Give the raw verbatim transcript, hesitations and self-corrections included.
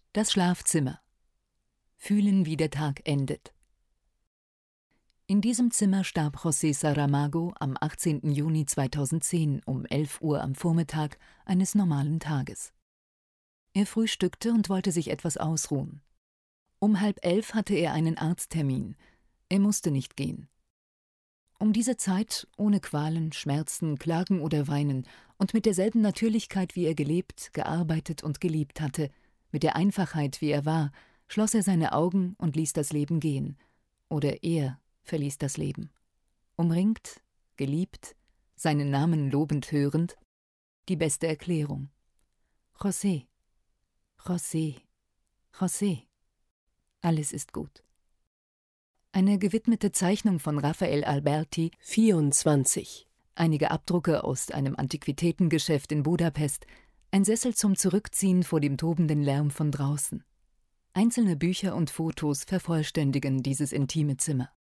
Das Schlafzimmer. Fühlen, wie der Tag endet. In diesem Zimmer starb José Saramago am achtzehnten Juni zweitausendzehn um elf Uhr am Vormittag eines normalen Tages. Er frühstückte und wollte sich etwas ausruhen. Um halb elf hatte er einen Arzttermin. Er musste nicht gehen. Um diese Zeit, ohne Qualen, Schmerzen, Klagen oder Weinen und mit derselben Natürlichkeit, wie er gelebt, gearbeitet und geliebt hatte, mit der Einfachheit, wie er war, schloss er seine Augen und ließ das Leben gehen. Oder er verließ das Leben. Umringt, geliebt, seinen Namen lobend hörend, die beste Erklärung. José, José, José. Alles ist gut. Eine gewidmete Zeichnung von Rafael Alberti, vierundzwanzig. Einige Abdrucke aus einem Antiquitätengeschäft in Budapest, ein Sessel zum Zurückziehen vor dem tobenden Lärm von draußen. Einzelne Bücher und Fotos vervollständigen dieses intime Zimmer.